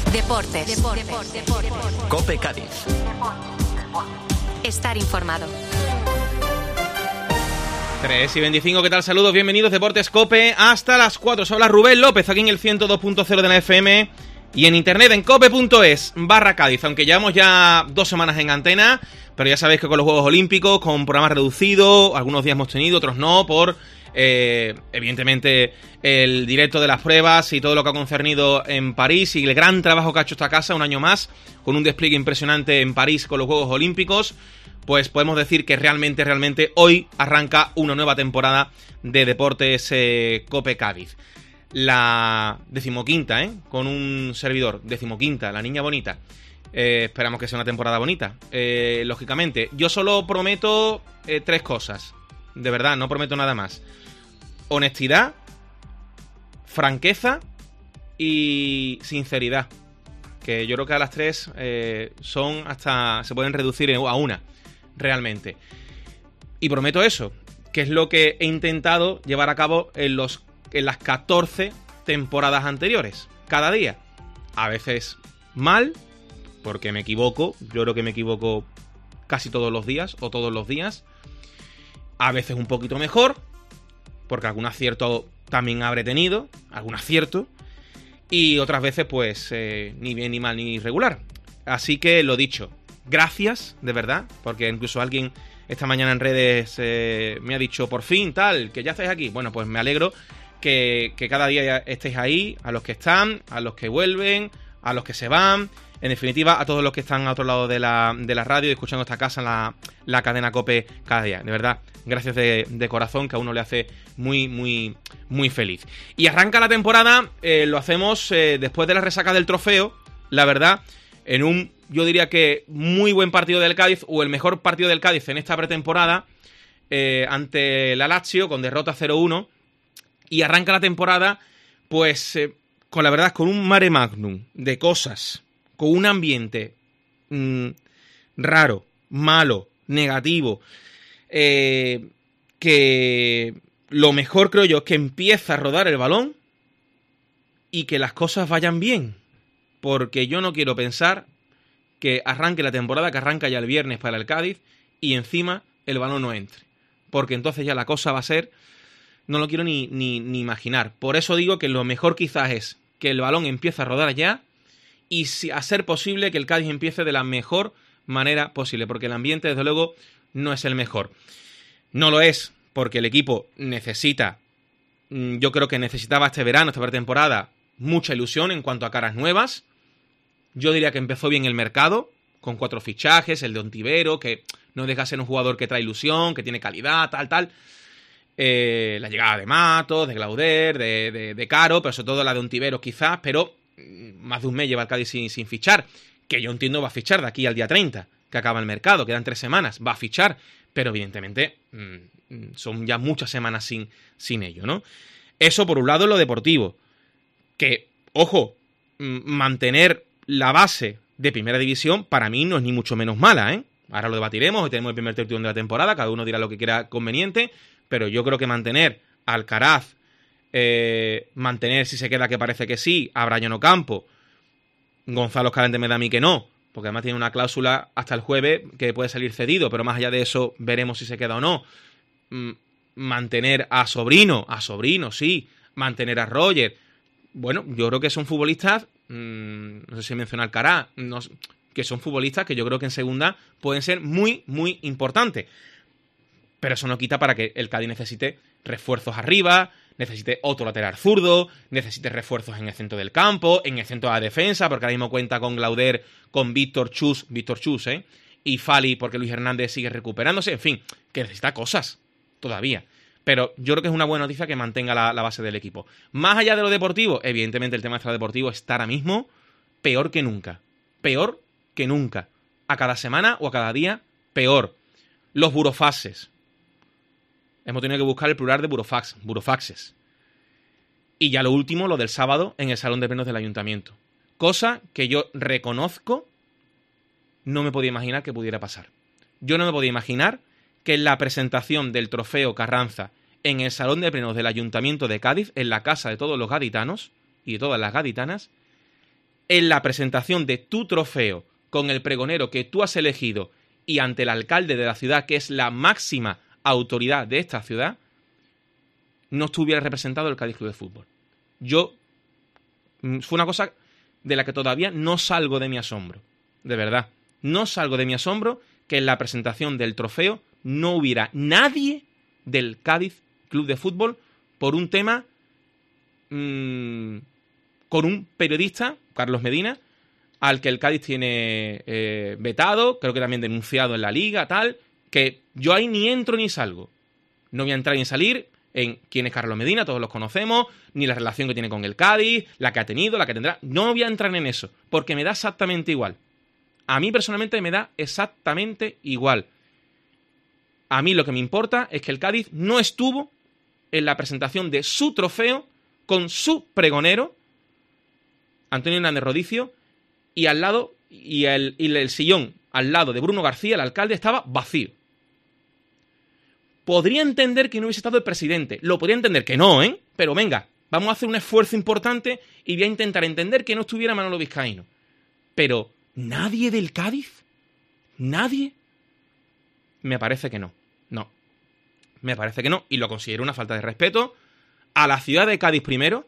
Deportes. COPE Cádiz. Estar informado. 3:25, ¿qué tal? Saludos, bienvenidos, Deportes COPE, hasta las 4. Se habla Rubén López, aquí en el 102.0 de la FM y en internet en cope.es/Cádiz, aunque llevamos ya 2 semanas en antena, pero ya sabéis que con los Juegos Olímpicos, con programas reducidos, algunos días hemos tenido, otros no, por evidentemente el directo de las pruebas y todo lo que ha concernido en París y el gran trabajo que ha hecho esta casa un año más, con un despliegue impresionante en París con los Juegos Olímpicos. Pues podemos decir que realmente hoy arranca una nueva temporada de Deportes COPE Cádiz. La 15ª, con un servidor, 15ª, la niña bonita. Esperamos que sea una temporada bonita, lógicamente. Yo solo prometo 3 cosas, de verdad, no prometo nada más. Honestidad, franqueza y sinceridad. Que yo creo que a las 3 son hasta... se pueden reducir a una. Realmente. Y prometo eso, que es lo que he intentado llevar a cabo en las 14 temporadas anteriores. Cada día. A veces mal, porque me equivoco. Yo creo que me equivoco casi todos los días, o todos los días. A veces un poquito mejor, porque algún acierto también habré tenido. Algún acierto. Y otras veces, pues, ni bien, ni mal, ni regular. Así que, lo dicho. Gracias, de verdad, porque incluso alguien esta mañana en redes me ha dicho, por fin, tal, que ya estáis aquí. Bueno, pues me alegro que cada día estéis ahí, a los que están, a los que vuelven, a los que se van, en definitiva, a todos los que están a otro lado de la radio y escuchando esta casa en la cadena COPE cada día. De verdad, gracias de corazón, que a uno le hace muy feliz. Y arranca la temporada, lo hacemos después de la resaca del trofeo, la verdad, en un... yo diría que muy buen partido del Cádiz, o el mejor partido del Cádiz en esta pretemporada, ante la Lazio, con derrota 0-1, y arranca la temporada, pues, con la verdad, con un mare magnum de cosas, con un ambiente raro, malo, negativo, que lo mejor, creo yo, es que empieza a rodar el balón y que las cosas vayan bien, porque yo no quiero pensar que arranque la temporada, que arranca ya el viernes para el Cádiz, y encima el balón no entre. Porque entonces ya la cosa va a ser... no lo quiero ni imaginar. Por eso digo que lo mejor quizás es que el balón empiece a rodar ya, y a ser posible que el Cádiz empiece de la mejor manera posible. Porque el ambiente, desde luego, no es el mejor. No lo es, porque el equipo necesita... yo creo que necesitaba este verano, esta pretemporada, mucha ilusión en cuanto a caras nuevas. Yo diría que empezó bien el mercado, con 4 fichajes, el de Ontivero, que no deja de ser un jugador que trae ilusión, que tiene calidad, tal. La llegada de Matos, de Glauder, de Caro, pero sobre todo la de Ontivero quizás, pero más de un mes lleva el Cádiz sin fichar, que yo entiendo va a fichar de aquí al día 30, que acaba el mercado, quedan 3 semanas, va a fichar, pero evidentemente son ya muchas semanas sin ello, ¿no? Eso por un lado en lo deportivo, que, ojo, mantener la base de primera división para mí no es ni mucho menos mala, ¿eh? Ahora lo debatiremos, hoy tenemos el primer tertulión de la temporada, cada uno dirá lo que quiera conveniente, pero yo creo que mantener a Alcaraz, mantener, si se queda, que parece que sí, a Brian Ocampo, Gonzalo Escalante me da a mí que no, porque además tiene una cláusula hasta el jueves que puede salir cedido, pero más allá de eso veremos si se queda o no. Mantener a Sobrino, sí, mantener a Roger. Bueno, yo creo que son futbolistas... no sé si menciona Alcaraz, que son futbolistas que yo creo que en segunda pueden ser muy importantes. Pero eso no quita para que el Cádiz necesite refuerzos arriba, necesite otro lateral zurdo, necesite refuerzos en el centro del campo, en el centro de la defensa, porque ahora mismo cuenta con Glauder, con Víctor Chus, y Fali, porque Luis Hernández sigue recuperándose. En fin, que necesita cosas todavía. Pero yo creo que es una buena noticia que mantenga la base del equipo. Más allá de lo deportivo, evidentemente el tema extradeportivo está ahora mismo peor que nunca. Peor que nunca. A cada semana o a cada día, peor. Los burofaxes. Hemos tenido que buscar el plural de burofaxes. Y ya lo último, lo del sábado en el Salón de Plenos del Ayuntamiento. Cosa que yo reconozco, no me podía imaginar que pudiera pasar. Yo no me podía imaginar que en la presentación del trofeo Carranza en el Salón de Plenos del Ayuntamiento de Cádiz, en la casa de todos los gaditanos y de todas las gaditanas, en la presentación de tu trofeo con el pregonero que tú has elegido y ante el alcalde de la ciudad, que es la máxima autoridad de esta ciudad, no estuviera representado el Cádiz Club de Fútbol. Fue una cosa de la que todavía no salgo de mi asombro. De verdad. No salgo de mi asombro que en la presentación del trofeo no hubiera nadie del Cádiz Club de Fútbol por un tema con un periodista, Carlos Medina, al que el Cádiz tiene vetado, creo que también denunciado en la Liga, tal, que yo ahí ni entro ni salgo. No voy a entrar ni salir en quién es Carlos Medina, todos los conocemos, ni la relación que tiene con el Cádiz, la que ha tenido, la que tendrá. No voy a entrar en eso, porque me da exactamente igual. A mí personalmente me da exactamente igual. A mí lo que me importa es que el Cádiz no estuvo en la presentación de su trofeo con su pregonero, Antonio Hernández Rodicio, y al lado, y el sillón al lado de Bruno García, el alcalde, estaba vacío. Podría entender que no hubiese estado el presidente. Lo podría entender que no, ¿eh? Pero venga, vamos a hacer un esfuerzo importante y voy a intentar entender que no estuviera Manolo Vizcaíno. Pero, ¿nadie del Cádiz? ¿Nadie? Me parece que no. No. Me parece que no. Y lo considero una falta de respeto a la ciudad de Cádiz primero,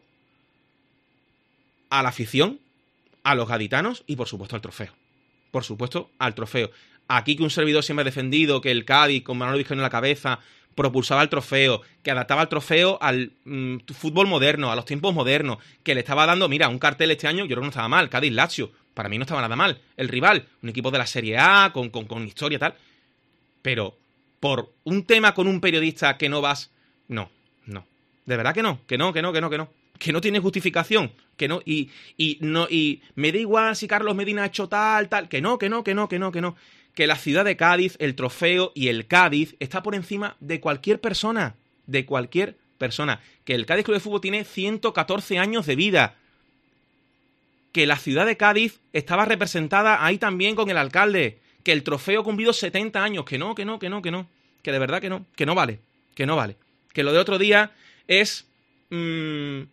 a la afición, a los gaditanos y, por supuesto, al trofeo. Por supuesto, al trofeo. Aquí que un servidor siempre ha defendido que el Cádiz, con Manolo Vizcaíno en la cabeza, propulsaba el trofeo, que adaptaba el trofeo al fútbol moderno, a los tiempos modernos, que le estaba dando, mira, un cartel este año, yo creo que no estaba mal, Cádiz-Lazio, para mí no estaba nada mal. El rival, un equipo de la Serie A, con historia y tal. Pero, por un tema con un periodista que no vas... No. De verdad que no. Que no tiene justificación. Que no, y me da igual si Carlos Medina ha hecho tal. Que no. Que la ciudad de Cádiz, el trofeo y el Cádiz está por encima de cualquier persona. De cualquier persona. Que el Cádiz Club de Fútbol tiene 114 años de vida. Que la ciudad de Cádiz estaba representada ahí también con el alcalde. Que el trofeo ha cumplido 70 años. Que no. Que de verdad que no. Que no vale. Que lo de otro día es... en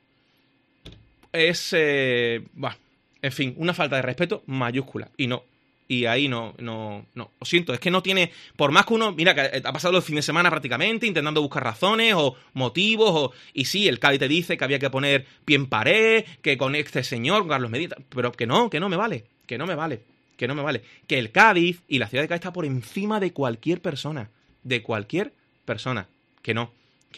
fin, una falta de respeto mayúscula. Y ahí no. Lo siento, es que no tiene... Por más que uno... Mira, que ha pasado el fin de semana prácticamente intentando buscar razones o motivos. Y sí, el Cádiz te dice que había que poner pie en pared, que con este señor, con Carlos Medina... Pero que no me vale. Que el Cádiz y la ciudad de Cádiz está por encima de cualquier persona. De cualquier persona. Que no.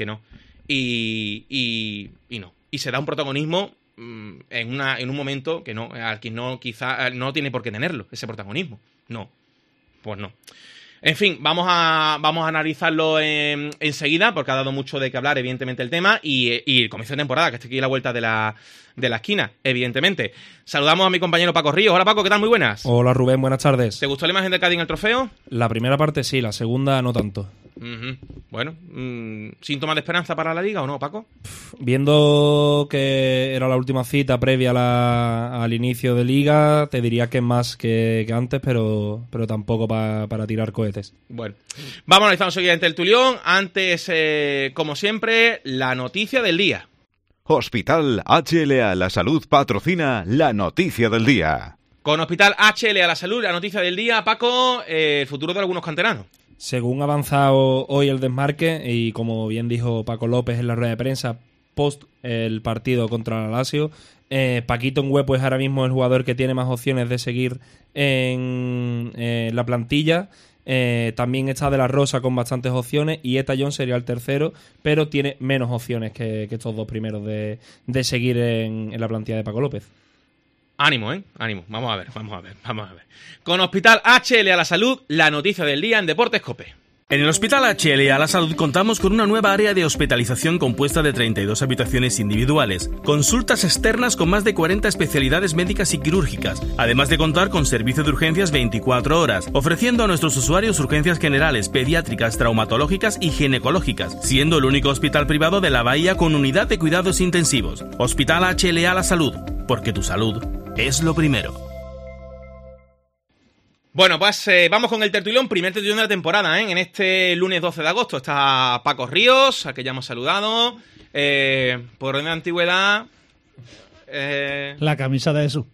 Y no. Y se da un protagonismo en un momento que no, al que no, quizá no tiene por qué tenerlo, ese protagonismo. No. Pues no. En fin, vamos a analizarlo enseguida, porque ha dado mucho de qué hablar, evidentemente, el tema, y el comienzo de temporada, que está aquí a la vuelta de la esquina, evidentemente. Saludamos a mi compañero Paco Ríos. Hola, Paco, ¿qué tal? Muy buenas. Hola, Rubén, buenas tardes. ¿Te gustó la imagen de Cádiz en el trofeo? La primera parte sí, la segunda no tanto. Bueno, ¿síntomas de esperanza para la Liga o no, Paco? Viendo que era la última cita previa al inicio de Liga, te diría que más que antes, pero tampoco para tirar cohetes. Bueno, vamos a analizar enseguida en Tertulión. Antes, como siempre, la noticia del día. Hospital HLA La Salud patrocina la noticia del día. Con Hospital HLA La Salud, la noticia del día, Paco, el futuro de algunos canteranos. Según ha avanzado hoy el desmarque, y como bien dijo Paco López en la rueda de prensa post el partido contra la Lazio, Paquito Ngüepo es ahora mismo el jugador que tiene más opciones de seguir en la plantilla. También está De La Rosa con bastantes opciones y Eta John sería el tercero, pero tiene menos opciones que estos dos primeros de seguir en la plantilla de Paco López. Ánimo, ánimo. Vamos a ver. Con Hospital HLA La Salud, la noticia del día en Deportes COPE. En el Hospital HLA La Salud contamos con una nueva área de hospitalización compuesta de 32 habitaciones individuales, consultas externas con más de 40 especialidades médicas y quirúrgicas, además de contar con servicio de urgencias 24 horas, ofreciendo a nuestros usuarios urgencias generales, pediátricas, traumatológicas y ginecológicas, siendo el único hospital privado de la Bahía con unidad de cuidados intensivos. Hospital HLA La Salud, porque tu salud es lo primero. Bueno, pues vamos con el tertulión, primer tertulión de la temporada, En este lunes 12 de agosto está Paco Ríos, al que ya hemos saludado. Por orden de antigüedad... La camisa de Jesús.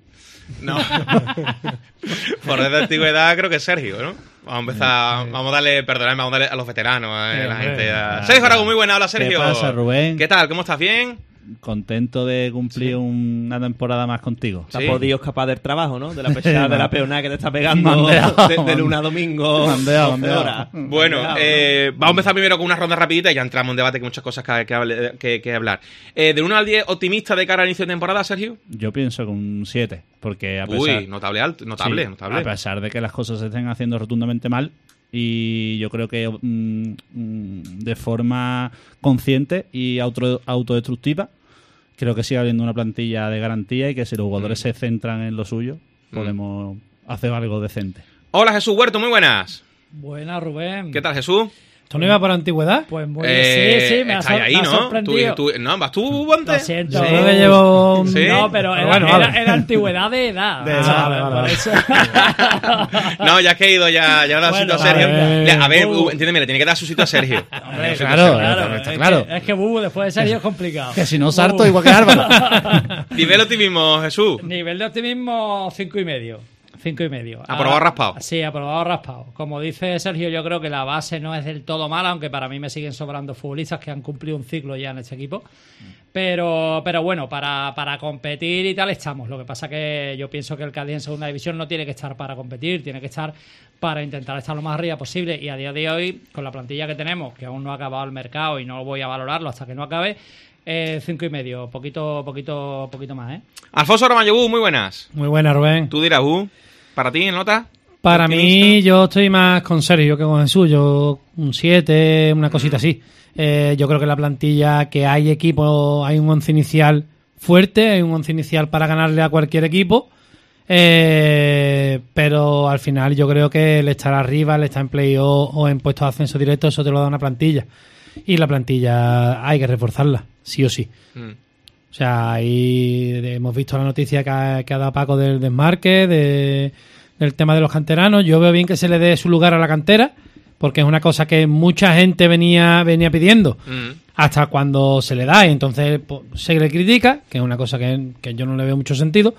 No. Por desde antigüedad creo que es Sergio, ¿no? Vamos a empezar, vamos a darle, perdonadme, vamos a darle a los veteranos, a la gente. Sergio Aragón, muy buena, hola Sergio. ¿Qué pasa, Rubén? ¿Qué tal? ¿Cómo estás? ¿Bien? Contento de cumplir una temporada más contigo. Te has podido escapar del trabajo, ¿no? De la pesada, de la peonada que te está pegando de lunes a domingo. Mandeado. Bueno, vamos a empezar primero con una ronda rapidita y ya entramos en debate, que hay muchas cosas que hablar. Del 1 al 10, ¿optimista de cara al inicio de temporada, Sergio? Yo pienso que un 7, porque a pesar... notable. A pesar de que las cosas se estén haciendo rotundamente mal, y yo creo que de forma consciente y autodestructiva, creo que sigue habiendo una plantilla de garantía y que si los jugadores se centran en lo suyo, podemos hacer algo decente. Hola Jesús Huerto, muy buenas. Buenas, Rubén. ¿Qué tal, Jesús? ¿Tú no ibas por antigüedad? Pues muy bien, sí, me ha sorprendido. ¿No? ¿Vas tú antes? Lo siento, yo me llevo un... ¿Sí? No, pero era antigüedad de edad. Vale. Eso. No, ya que he ido, ya he dado sitio a Sergio. A ver, entiéndeme, le tiene que dar su sitio a Sergio. Hombre, claro. Es que después de Sergio es complicado. Que si no salto, igual que Álvaro. Nivel de optimismo, Jesús. Nivel de optimismo, 5,5. 5,5. ¿Aprobado raspado? Sí, aprobado raspado. Como dice Sergio, yo creo que la base no es del todo mala, aunque para mí me siguen sobrando futbolistas que han cumplido un ciclo ya en este equipo. Pero bueno, para competir y tal estamos. Lo que pasa que yo pienso que el Cádiz en segunda división no tiene que estar para competir, tiene que estar para intentar estar lo más arriba posible. Y a día de hoy, con la plantilla que tenemos, que aún no ha acabado el mercado y no voy a valorarlo hasta que no acabe, 5,5. Poquito más, ¿eh? Alfonso Ramayobú, muy buenas. Muy buena, Rubén. Tú dirás, ¿para ti, nota? Para mí, yo estoy más con Sergio que con Jesús. Yo un 7, una cosita así. Yo creo que la plantilla, que hay equipo, hay un once inicial fuerte, hay un once inicial para ganarle a cualquier equipo. Pero al final yo creo que el estar arriba, el estar en playoff o en puestos de ascenso directo, eso te lo da una plantilla. Y la plantilla hay que reforzarla, sí o sí. O sea, ahí hemos visto la noticia que ha dado Paco del desmarque, del tema de los canteranos. Yo veo bien que se le dé su lugar a la cantera, porque es una cosa que mucha gente venía pidiendo hasta cuando se le da, y entonces pues, se le critica, que es una cosa que yo no le veo mucho sentido.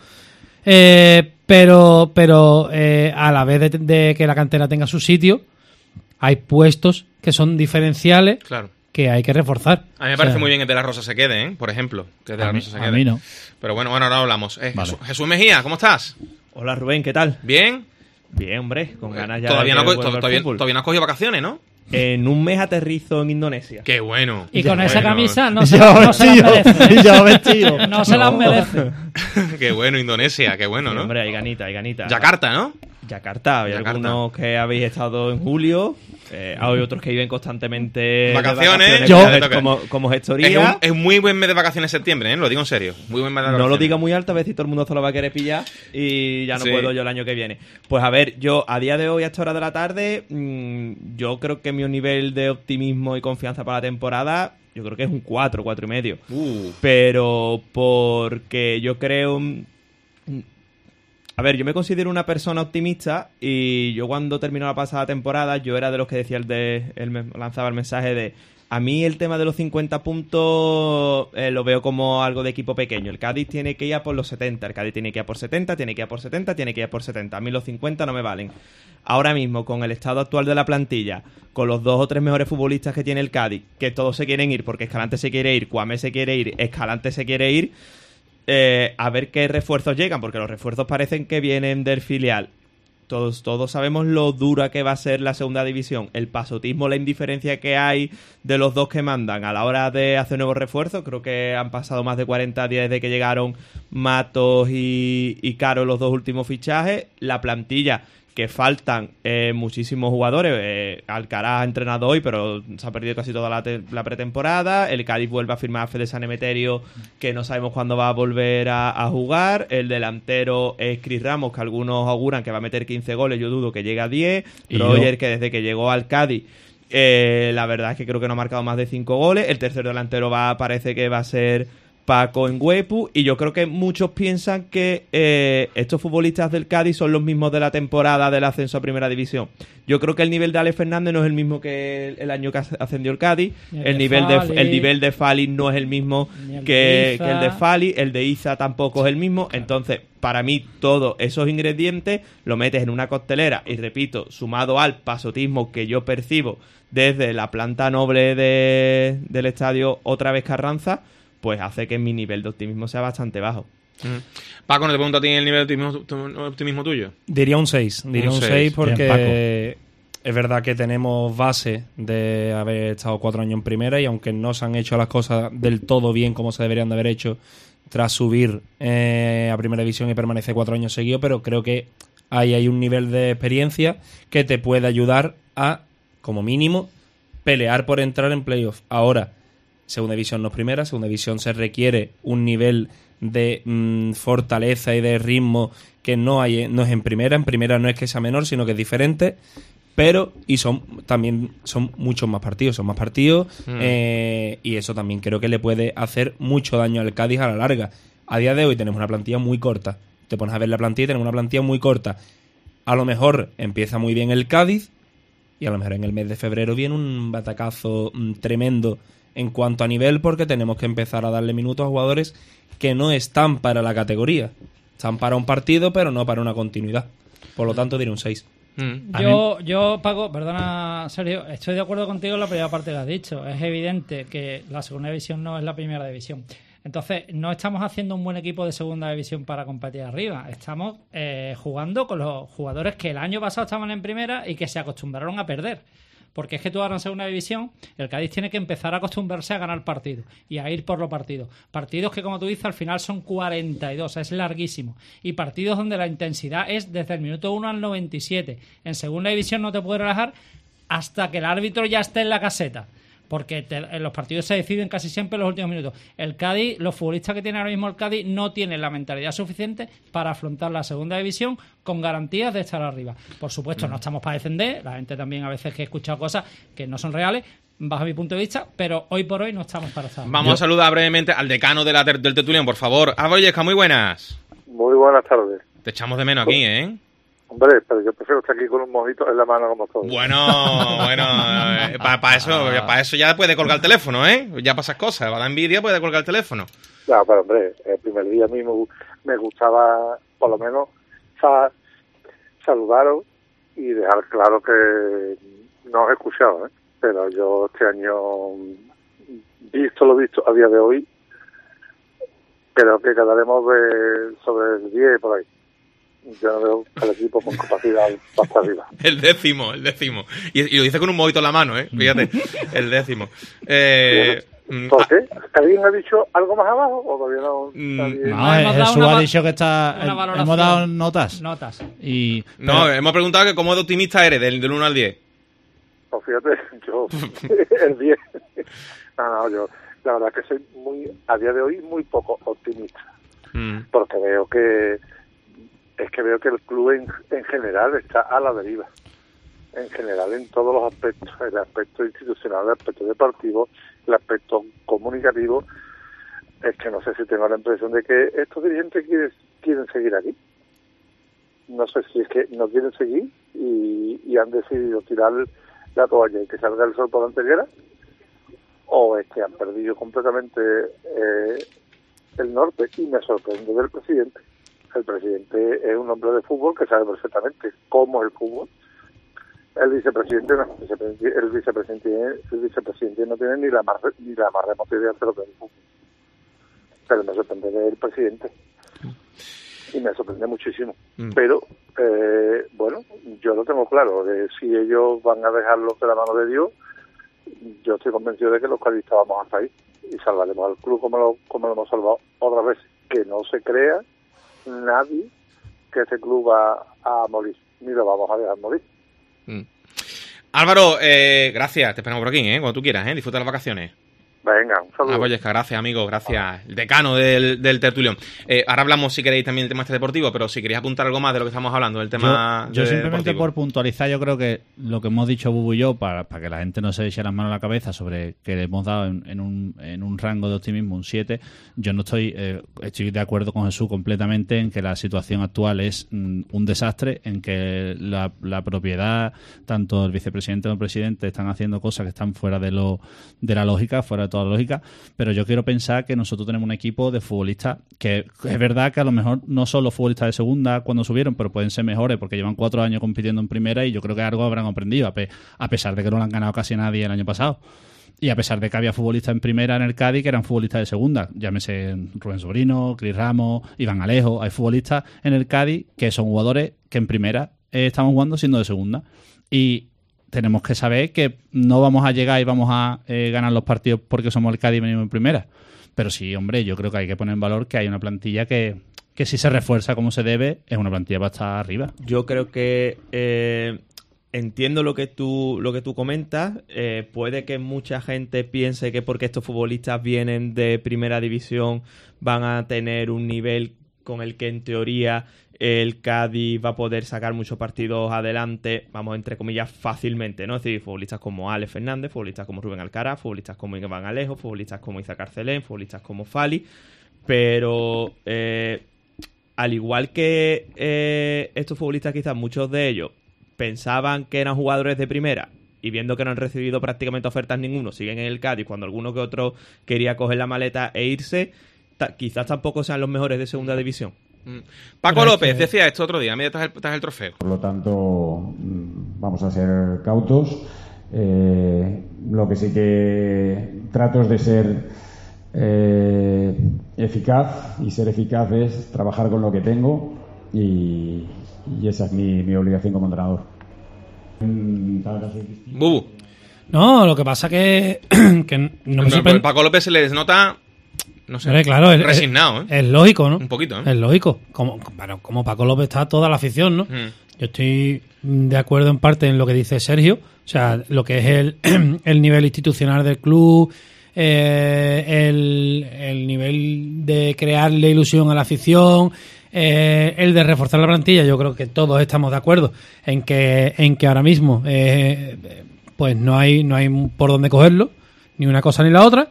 Pero a la vez de que la cantera tenga su sitio, hay puestos que son diferenciales, claro, que hay que reforzar. A mí me parece muy bien que De la Rosa se quede, por ejemplo. Que De la Rosa se quede. A mí no. Pero bueno, ahora hablamos. Vale. Jesús Mejía, ¿cómo estás? Hola Rubén, ¿qué tal? ¿Bien? Bien, hombre, con ganas ya Todavía de no que vuelva el todavía fútbol. no has cogido vacaciones, ¿no? En un mes aterrizo en Indonesia. Qué bueno. Y con esa Bueno. camisa no se la merece. No se la merece. Qué bueno, Indonesia, qué bueno, Sí, ¿no? hombre, hay ganita. Yakarta, ¿no? Yakarta, hay Yakarta. algunos que habéis estado en julio, hay otros que viven constantemente de Vacaciones. como gestoría. Es muy buen mes de vacaciones septiembre, lo digo en serio. Muy buen mes de No vacaciones. lo diga muy alto, a ver si todo el mundo se lo va a querer pillar y ya no Sí. puedo yo el año que viene. Pues a ver, yo a día de hoy, a esta hora de la tarde, yo creo que mi nivel de optimismo y confianza para la temporada, yo creo que es un 4,5. Pero porque yo creo... A ver, yo me considero una persona optimista y yo cuando terminó la pasada temporada, yo era de los que decía lanzaba el mensaje de... A mí el tema de los 50 puntos lo veo como algo de equipo pequeño. El Cádiz tiene que ir a por los 70. El Cádiz tiene que ir a por 70, tiene que ir a por 70, tiene que ir a por 70. A mí los 50 no me valen. Ahora mismo, con el estado actual de la plantilla, con los 2 o 3 mejores futbolistas que tiene el Cádiz, que todos se quieren ir porque Escalante se quiere ir, Cuame se quiere ir, Escalante se quiere ir, a ver qué refuerzos llegan, porque los refuerzos parecen que vienen del filial. Todos sabemos lo dura que va a ser la segunda división. El pasotismo, la indiferencia que hay de los dos que mandan a la hora de hacer nuevos refuerzos. Creo que han pasado más de 40 días desde que llegaron Matos y Caro, los 2 últimos fichajes. La plantilla, que faltan muchísimos jugadores. Alcaraz ha entrenado hoy, pero se ha perdido casi toda la pretemporada. El Cádiz vuelve a firmar a Fede San Emeterio, que no sabemos cuándo va a volver a jugar. El delantero es Chris Ramos, que algunos auguran que va a meter 15 goles. Yo dudo que llegue a 10. Roger, que desde que llegó al Cádiz, la verdad es que creo que no ha marcado más de 5 goles. El tercer delantero parece que va a ser Paco en Huepu, y yo creo que muchos piensan que estos futbolistas del Cádiz son los mismos de la temporada del ascenso a Primera División. Yo creo que el nivel de Alex Fernández no es el mismo que el año que ascendió el Cádiz, el nivel de Fali no es el mismo que el de Fali, el de Iza tampoco es el mismo. Entonces, para mí, todos esos ingredientes lo metes en una costelera y, repito, sumado al pasotismo que yo percibo desde la planta noble del estadio otra vez Carranza, pues hace que mi nivel de optimismo sea bastante bajo. Paco, no te pregunto a ti el nivel de optimismo tuyo. Diría un 6. Diría un 6 porque es verdad que tenemos base de haber estado 4 años en primera, y aunque no se han hecho las cosas del todo bien como se deberían de haber hecho tras subir a Primera División y permanecer 4 años seguidos, pero creo que ahí hay un nivel de experiencia que te puede ayudar a, como mínimo, pelear por entrar en playoff. Ahora, Segunda División no es primera, Segunda División se requiere un nivel de fortaleza y de ritmo que no es en primera no es que sea menor, sino que es diferente, pero también son muchos más partidos, y eso también creo que le puede hacer mucho daño al Cádiz a la larga. A día de hoy tenemos una plantilla muy corta, te pones a ver la plantilla y tenemos una plantilla muy corta. A lo mejor empieza muy bien el Cádiz y a lo mejor en el mes de febrero viene un batacazo tremendo en cuanto a nivel, porque tenemos que empezar a darle minutos a jugadores que no están para la categoría. Están para un partido, pero no para una continuidad. Por lo tanto, diré un 6. Yo, Paco, perdona, Sergio, estoy de acuerdo contigo en la primera parte que has dicho. Es evidente que la Segunda División no es la Primera División. Entonces, no estamos haciendo un buen equipo de Segunda División para competir arriba. Estamos jugando con los jugadores que el año pasado estaban en Primera y que se acostumbraron a perder. Porque es que tú ahora en Segunda División, el Cádiz tiene que empezar a acostumbrarse a ganar partidos y a ir por los partidos. Partidos que, como tú dices, al final son 42, es larguísimo. Y partidos donde la intensidad es desde el minuto 1 al 97. En Segunda División no te puedes relajar hasta que el árbitro ya esté en la caseta. Porque los partidos se deciden casi siempre en los últimos minutos. El Cádiz, los futbolistas que tiene ahora mismo el Cádiz no tienen la mentalidad suficiente para afrontar la Segunda División con garantías de estar arriba. Por supuesto, no estamos para defender. La gente también a veces que he escuchado cosas que no son reales, bajo mi punto de vista, pero hoy por hoy no estamos para estar. Vamos a saludar brevemente al decano del tertulión, por favor. Álvaro Illescas, muy buenas. Muy buenas tardes. Te echamos de menos aquí, ¿eh? Hombre, pero yo prefiero estar aquí con un mojito en la mano como todo. Bueno, para eso ya puede colgar el teléfono, ¿eh? Ya pasas cosas, va la envidia, puede colgar el teléfono. No, pero hombre, el primer día a mí me gustaba, por lo menos, saludaros y dejar claro que no os he escuchado, ¿eh? Pero yo este año, visto lo visto a día de hoy, creo que quedaremos sobre el 10 por ahí. Yo no veo al equipo con capacidad hasta arriba. El décimo. Y lo dice con un mojito en la mano, Fíjate, el décimo. ¿Por qué? ¿Alguien ha dicho algo más abajo o todavía no? No, Jesús ha dicho que está... Hemos dado notas. Hemos preguntado que cómo de optimista eres, del 1 al 10. Pues fíjate, yo el 10. Yo la verdad que soy a día de hoy muy poco optimista. Porque veo que el club en general está a la deriva. En general, en todos los aspectos. El aspecto institucional, el aspecto deportivo, el aspecto comunicativo. Es que no sé si tengo la impresión de que estos dirigentes quieren seguir aquí. No sé si es que no quieren seguir y han decidido tirar la toalla y que salga el sol por la anteguera, o es que han perdido completamente el norte. Y me sorprende del presidente. El presidente es un hombre de fútbol que sabe perfectamente cómo es el fútbol. El vicepresidente no. El vicepresidente no tiene ni la más remota idea de lo que es el fútbol. Pero me sorprende del presidente. Y me sorprende muchísimo. Pero, bueno, yo lo tengo claro. Si ellos van a dejarlo de la mano de Dios, yo estoy convencido de que los cadistas vamos hasta ahí. Y salvaremos al club como lo hemos salvado otras veces. Que no se crea nadie que este club va a morir, ni lo vamos a dejar morir. Álvaro, gracias, te esperamos por aquí, cuando tú quieras, disfruta las vacaciones. Venga, un saludo. Vallesca, gracias, amigo, gracias. El decano del tertulión. Ahora hablamos, si queréis, también del tema deportivo, pero si queréis apuntar algo más de lo que estamos hablando, del tema yo simplemente deportivo. por puntualizar, yo creo que lo que hemos dicho Bubu y yo, para que la gente no se eche las manos a la cabeza sobre que le hemos dado en un rango de optimismo un 7, yo no estoy de acuerdo con Jesús completamente en que la situación actual es un desastre, en que la propiedad, tanto el vicepresidente como el presidente, están haciendo cosas que están fuera de la lógica, fuera de toda la lógica, pero yo quiero pensar que nosotros tenemos un equipo de futbolistas que es verdad que a lo mejor no son los futbolistas de segunda cuando subieron, pero pueden ser mejores porque llevan 4 años compitiendo en primera y yo creo que algo habrán aprendido, a pesar de que no lo han ganado casi nadie el año pasado. Y a pesar de que había futbolistas en primera en el Cádiz que eran futbolistas de segunda, llámese Rubén Sobrino, Cris Ramos, Iván Alejo, hay futbolistas en el Cádiz que son jugadores que en primera estamos jugando siendo de segunda. Y tenemos que saber que no vamos a llegar y vamos a ganar los partidos porque somos el Cádiz y venimos en primera. Pero sí, hombre, yo creo que hay que poner en valor que hay una plantilla que si se refuerza como se debe, es una plantilla para estar arriba. Yo creo que entiendo lo que tú comentas. Puede que mucha gente piense que porque estos futbolistas vienen de primera división van a tener un nivel con el que en teoría el Cádiz va a poder sacar muchos partidos adelante, vamos, entre comillas, fácilmente, ¿no? Es decir, futbolistas como Alex Fernández, futbolistas como Rubén Alcaraz, futbolistas como Iván Alejo, futbolistas como Isaac Arcelén, futbolistas como Fali, pero al igual que estos futbolistas, quizás muchos de ellos pensaban que eran jugadores de primera y viendo que no han recibido prácticamente ofertas ninguno, siguen en el Cádiz cuando alguno que otro quería coger la maleta e irse, quizás tampoco sean los mejores de segunda división. Paco López decía esto otro día, mira, tras el trofeo. Por lo tanto, vamos a ser cautos. Lo que sí que trato es de ser eficaz, y ser eficaz es trabajar con lo que tengo y esa es mi obligación como entrenador. Bubu. No, lo que pasa que no me sorprende. Paco López se les nota, no sé, claro, resignado, es lógico, ¿no? Un poquito, ¿eh? Es lógico. Como Paco López está toda la afición, ¿no? Yo estoy de acuerdo en parte en lo que dice Sergio, o sea, lo que es el nivel institucional del club, el nivel de crearle ilusión a la afición, el de reforzar la plantilla. Yo creo que todos estamos de acuerdo en que ahora mismo pues no hay por dónde cogerlo, ni una cosa ni la otra,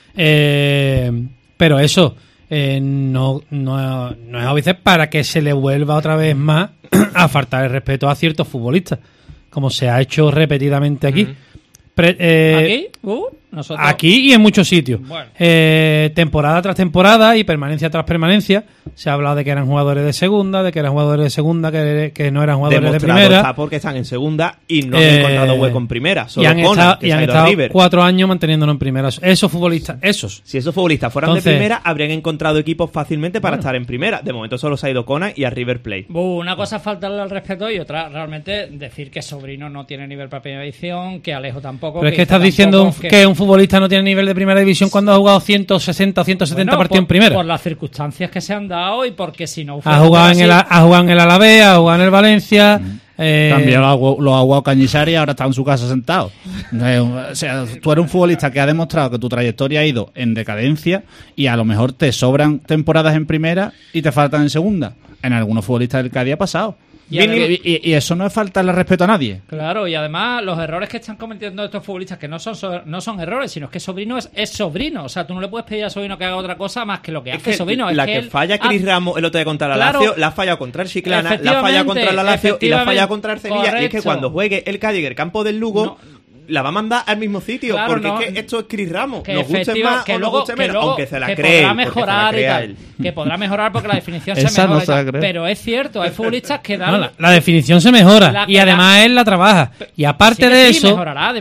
pero eso no es a veces para que se le vuelva otra vez más a faltar el respeto a ciertos futbolistas, como se ha hecho repetidamente aquí. ¿Aquí? Nosotros... Aquí y en muchos sitios. Bueno. Temporada tras temporada y permanencia tras permanencia se ha hablado de que eran jugadores de segunda, que no eran jugadores de primera. Está porque están en segunda y no han encontrado hueco en primera. Solo y han estado River 4 años manteniéndolo en primera. Esos futbolistas, si esos futbolistas fueran de primera, habrían encontrado equipos fácilmente para estar en primera. De momento solo se ha ido Kona y a River Plate. Una cosa es faltarle al respeto y otra realmente decir que Sobrino no tiene nivel para primera división, que Alejo tampoco. Pero es que estás diciendo que un futbolista no tiene nivel de primera división cuando ha jugado 160 o 170 partidos en primera. Por las circunstancias que se han dado y porque si no... Ha jugado en el Alavés, ha jugado en el Valencia... También lo ha jugado Cañizares y ahora está en su casa sentado. O sea, tú eres un futbolista que ha demostrado que tu trayectoria ha ido en decadencia y a lo mejor te sobran temporadas en primera y te faltan en segunda. En algunos futbolistas del Cádiz ha pasado. Y eso no es faltarle respeto a nadie. Claro, y además los errores que están cometiendo estos futbolistas, que no son errores, sino es que Sobrino es Sobrino. O sea, tú no le puedes pedir a Sobrino que haga otra cosa más que lo que hace Sobrino. La que falla Cris Ramos el otro día contra la Lazio, la ha fallado contra el Chiclana, la ha fallado contra la Lazio y la ha fallado contra el Sevilla. Correcto. Y es que cuando juegue el Cádiz en el campo del Lugo... la va a mandar al mismo sitio, claro, porque es que esto es Cris Ramos, nos guste más o nos guste menos, aunque se la cree, podrá mejorar y tal, que podrá mejorar porque la definición se mejora, pero es cierto, hay futbolistas que dan... No, la definición se mejora y además él la trabaja, y aparte de eso,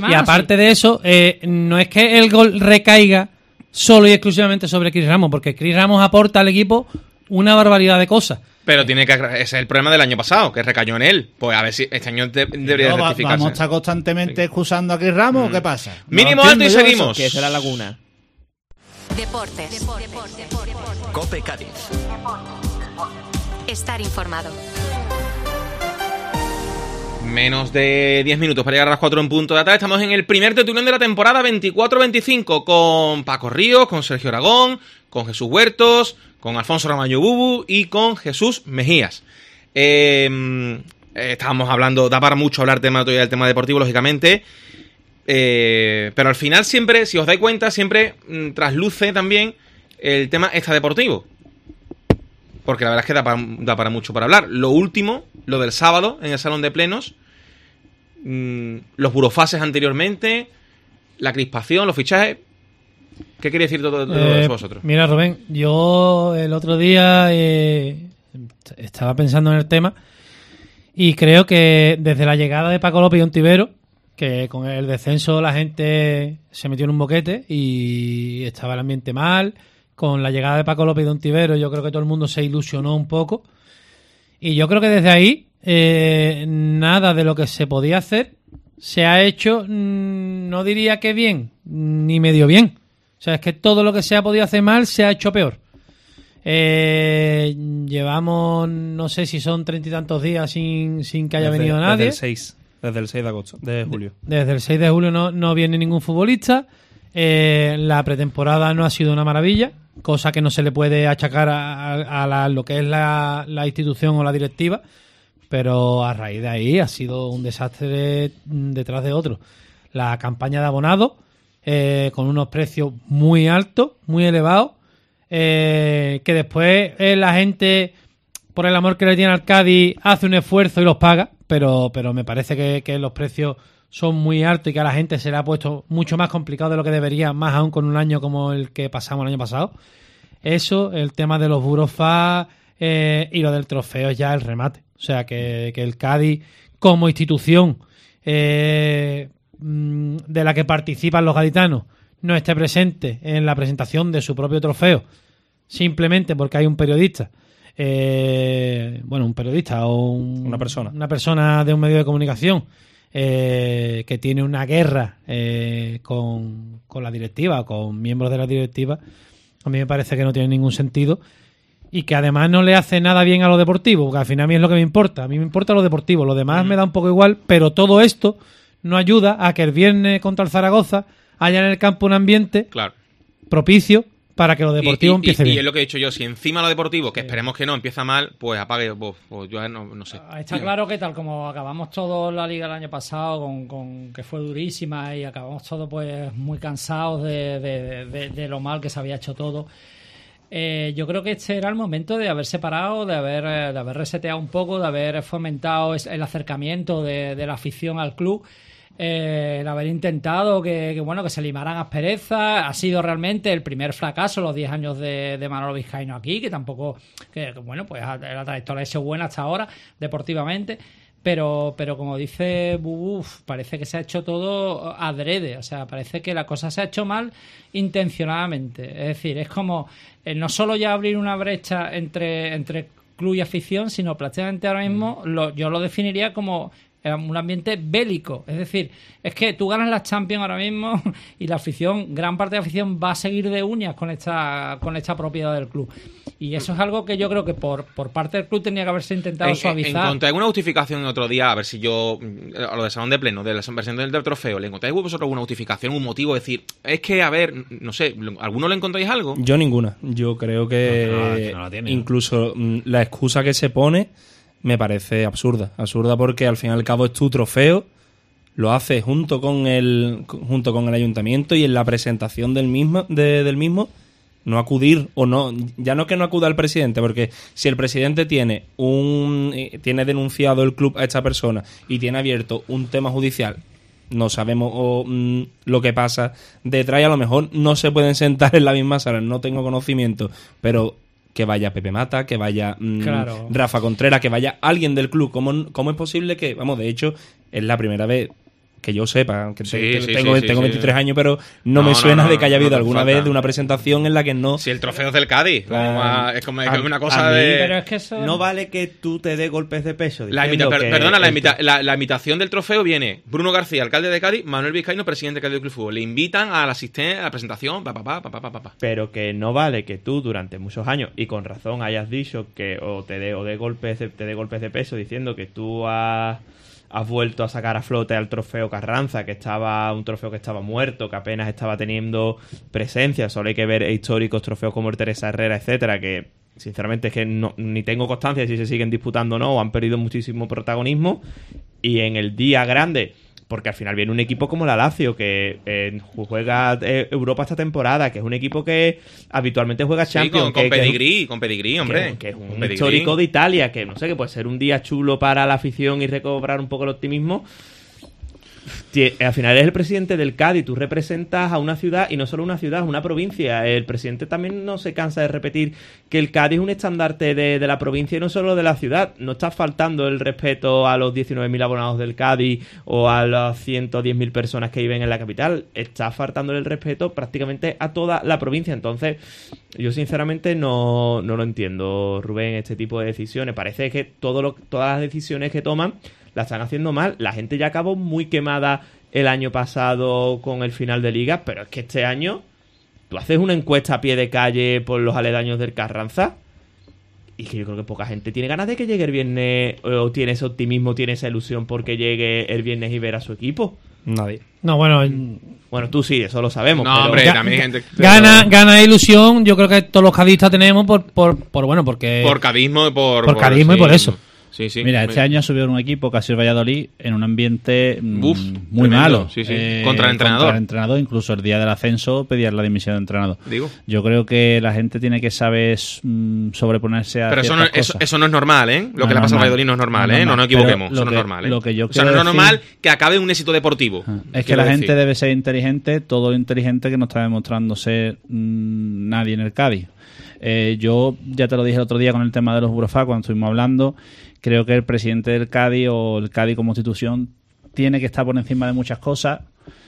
no es que el gol recaiga solo y exclusivamente sobre Cris Ramos, porque Cris Ramos aporta al equipo una barbaridad de cosas. Pero ese es el problema del año pasado, que recayó en él. Pues a ver si este año debería rectificarse. ¿Vamos a estar constantemente excusando a Cris Ramos o qué pasa? Mínimo alto y seguimos. Que es la Laguna. Deportes. COPE Cádiz. Estar informado. Menos de 10 minutos para llegar a las 4 en punto de la tarde. Estamos en el primer tertulión de la temporada 24-25 con Paco Ríos, con Sergio Aragón, con Jesús Huertos, con Alfonso Ramayo Bubu y con Jesús Mejías. Estábamos hablando, da para mucho hablar del tema deportivo, lógicamente. Pero al final siempre, si os dais cuenta, siempre trasluce también el tema extradeportivo. Porque la verdad es que da para mucho para hablar. Lo último, lo del sábado en el Salón de Plenos, los burofases anteriormente, la crispación, los fichajes. ¿Qué quiere decir todo eso vosotros? Mira, Rubén, yo el otro día estaba pensando en el tema y creo que desde la llegada de Paco López y Ontivero, que con el descenso la gente se metió en un boquete y estaba el ambiente mal. Con la llegada de Paco López y de Ontivero, yo creo que todo el mundo se ilusionó un poco. Y yo creo que desde ahí, nada de lo que se podía hacer se ha hecho, no diría que bien, ni medio bien. O sea, es que todo lo que se ha podido hacer mal se ha hecho peor. Llevamos, no sé si son 30 y tantos días sin que haya venido nadie. Desde el 6 de agosto, de julio. Desde el 6 de julio no viene ningún futbolista. La pretemporada no ha sido una maravilla, cosa que no se le puede achacar a lo que es la institución o la directiva, pero a raíz de ahí ha sido un desastre detrás de otro. La campaña de abonado, con unos precios muy altos, muy elevados, que después la gente, por el amor que le tiene al Cádiz, hace un esfuerzo y los paga, pero me parece que los precios son muy altos y que a la gente se le ha puesto mucho más complicado de lo que debería, más aún con un año como el que pasamos el año pasado. Eso, el tema de los burofas y lo del trofeo es ya el remate. O sea, que el Cádiz como institución de la que participan los gaditanos no esté presente en la presentación de su propio trofeo simplemente porque hay un periodista, un periodista o una persona de un medio de comunicación que tiene una guerra con la directiva, con miembros de la directiva, a mí me parece que no tiene ningún sentido y que además no le hace nada bien a lo deportivo, porque al final a mí es lo que me importa. A mí me importa lo deportivo, lo demás me da un poco igual, pero todo esto no ayuda a que el viernes contra el Zaragoza haya en el campo un ambiente propicio para que lo deportivo empiece bien. Y es lo que he dicho yo, si encima lo deportivo, que esperemos que no, empieza mal, pues apague, pues yo no sé. Está claro que tal como acabamos todos la liga el año pasado, con que fue durísima y acabamos todos pues muy cansados de lo mal que se había hecho todo, yo creo que este era el momento de haber separado, de haber reseteado un poco, de haber fomentado el acercamiento de la afición al club. El haber intentado que se limaran asperezas. Ha sido realmente el primer fracaso los 10 años de Manolo Vizcaíno aquí, que tampoco pues la trayectoria ha sido buena hasta ahora deportivamente, pero como dice Bubu, parece que se ha hecho todo adrede. O sea, parece que la cosa se ha hecho mal intencionadamente. Es decir, es como no solo ya abrir una brecha entre club y afición, sino prácticamente ahora mismo yo lo definiría como un ambiente bélico. Es decir, es que tú ganas la Champions ahora mismo y la afición, gran parte de la afición va a seguir de uñas con esta propiedad del club. Y eso es algo que yo creo que por parte del club tenía que haberse intentado suavizar. ¿Encontráis alguna justificación otro día? A ver si yo, a lo del Salón de Pleno, de la versión del trofeo, ¿le encontráis vosotros alguna justificación, un motivo? Es decir, es que, a ver, no sé, ¿alguno le encontráis algo? Yo ninguna. Yo creo que no la tiene, incluso la excusa que se pone me parece absurda porque al fin y al cabo es tu trofeo, lo haces junto con el ayuntamiento y en la presentación del mismo no acudir o no, ya no que no acuda el presidente, porque si el presidente tiene denunciado el club a esta persona y tiene abierto un tema judicial, no sabemos lo que pasa detrás y a lo mejor no se pueden sentar en la misma sala, no tengo conocimiento, pero que vaya Pepe Mata, que vaya Rafa Contreras, que vaya alguien del club. ¿Cómo es posible que, de hecho, es la primera vez que yo sepa, que tengo 23 años, pero no me suena de que haya habido alguna vez de una presentación en la que no... Si el trofeo es del Cádiz, es como una cosa de... Pero es que eso... No vale que tú te des golpes de peso. La invitación del trofeo viene Bruno García, alcalde de Cádiz, Manuel Vizcaíno, presidente de Cádiz Club de Fútbol. Le invitan a la presentación, Pero que no vale que tú durante muchos años, y con razón hayas dicho que te dé golpes de peso diciendo que tú has has vuelto a sacar a flote al trofeo Carranza, que estaba un trofeo que estaba muerto, que apenas estaba teniendo presencia. Solo hay que ver históricos trofeos como el Teresa Herrera, etcétera, que sinceramente es que ni tengo constancia de si se siguen disputando o no, o han perdido muchísimo protagonismo. Y en el día grande, porque al final viene un equipo como la Lazio, que juega Europa esta temporada, que es un equipo que habitualmente juega Champions. Con pedigrí, hombre. Que es un histórico de Italia, que no sé, que puede ser un día chulo para la afición y recobrar un poco el optimismo. Al final eres el presidente del Cádiz, tú representas a una ciudad, y no solo una ciudad, es una provincia. El presidente también no se cansa de repetir que el Cádiz es un estandarte de la provincia y no solo de la ciudad. No está faltando el respeto a los 19.000 abonados del Cádiz o a las 110.000 personas que viven en la capital. Está faltando el respeto prácticamente a toda la provincia. Entonces, yo sinceramente no lo entiendo, Rubén, este tipo de decisiones. Parece que todas las decisiones que toman la están haciendo mal. La gente ya acabó muy quemada el año pasado con el final de liga, pero es que este año tú haces una encuesta a pie de calle por los aledaños del Carranza y que yo creo que poca gente tiene ganas de que llegue el viernes, o tiene ese optimismo, tiene esa ilusión porque llegue el viernes y ver a su equipo. Nadie. No, bueno, tú sí, eso lo sabemos. No, pero hombre, también hay gente... Gana ilusión, yo creo que todos los cadistas tenemos porque... Por cadismo y por cadismo y por eso. Sí. Mira, este año ha subido un equipo que ha sido Valladolid en un ambiente muy tremendo, malo. Sí. Contra el entrenador. Contra el entrenador, incluso el día del ascenso pedían la dimisión del entrenador. Digo. Yo creo que la gente tiene que saber sobreponerse a ciertas cosas. Eso no es normal, ¿eh? Lo que le pasa a Valladolid no es normal, ¿eh? No nos equivoquemos. Eso no es normal, ¿eh? Lo que yo o sea, no es normal que acabe un éxito deportivo. Es que la gente debe ser inteligente, todo lo inteligente que no está demostrando ser nadie en el Cádiz. Yo ya te lo dije el otro día con el tema de los Burofax cuando estuvimos hablando. Creo que el presidente del Cádiz o el Cádiz como institución tiene que estar por encima de muchas cosas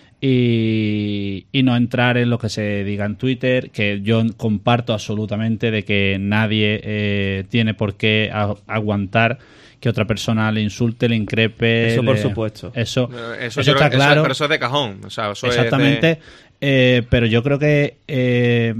y no entrar en lo que se diga en Twitter, que yo comparto absolutamente de que nadie tiene por qué aguantar que otra persona le insulte, le increpe. Eso por supuesto. Eso está claro. Pero eso es de cajón. O sea, eso exactamente. Pero yo creo que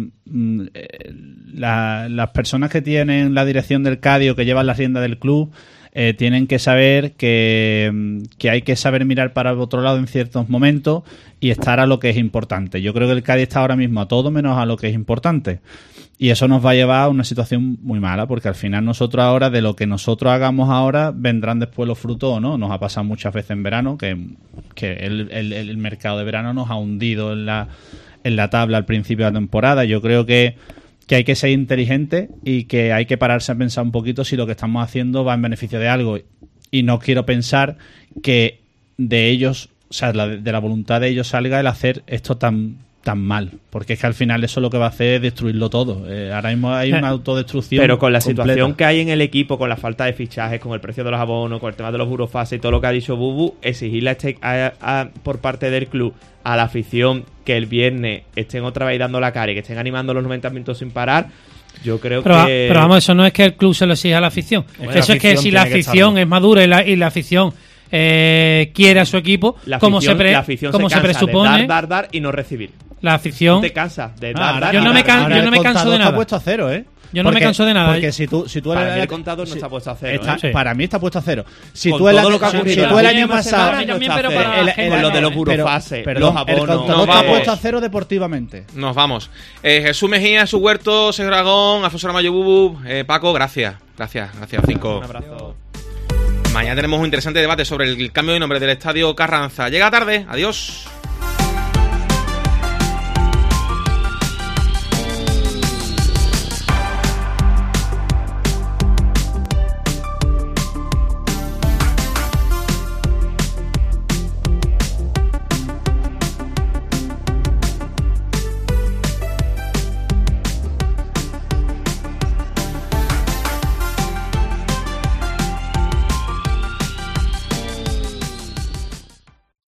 las personas que tienen la dirección del Cádiz o que llevan la rienda del club tienen que saber que hay que saber mirar para otro lado en ciertos momentos y estar a lo que es importante. Yo creo que el Cádiz está ahora mismo a todo menos a lo que es importante. Y eso nos va a llevar a una situación muy mala, porque al final nosotros ahora, de lo que nosotros hagamos ahora, vendrán después los frutos o no. Nos ha pasado muchas veces en verano que el mercado de verano nos ha hundido en la tabla al principio de la temporada. Yo creo que hay que ser inteligente y que hay que pararse a pensar un poquito si lo que estamos haciendo va en beneficio de algo. Y no quiero pensar que de ellos, o sea, de la voluntad de ellos salga el hacer esto tan mal, porque es que al final eso lo que va a hacer es destruirlo todo. Ahora mismo hay una autodestrucción. Pero con la completa. situación que hay en el equipo, con la falta de fichajes, con el precio de los abonos, con el tema de los burofases y todo lo que ha dicho Bubu, exigirle por parte del club a la afición que el viernes estén otra vez dando la cara y que estén animando los 90 minutos sin parar, yo creo que... Pero vamos, eso no es que el club se lo exija a la afición. Bueno, eso es que si la afición es madura y la afición quiere a su equipo, como se presupone... De dar y no recibir. La afición... te cansa de dar. Yo no me canso de nada. Está puesto a cero, ¿eh? Yo no me canso de nada. Porque si tú para mí el contador no está puesto a cero. Para mí está puesto a cero. Si con tú el año pasado... lo de los burofases, los abonos... El contador está puesto a cero deportivamente. Nos vamos. Jesús Mejía, Jesús Huerto, Sergio Aragón, Alfonso Ramallo, Bubu, Paco, gracias. Gracias, 5. Un abrazo. Mañana tenemos un interesante debate sobre el cambio de nombre del Estadio Carranza. Llega tarde. Adiós.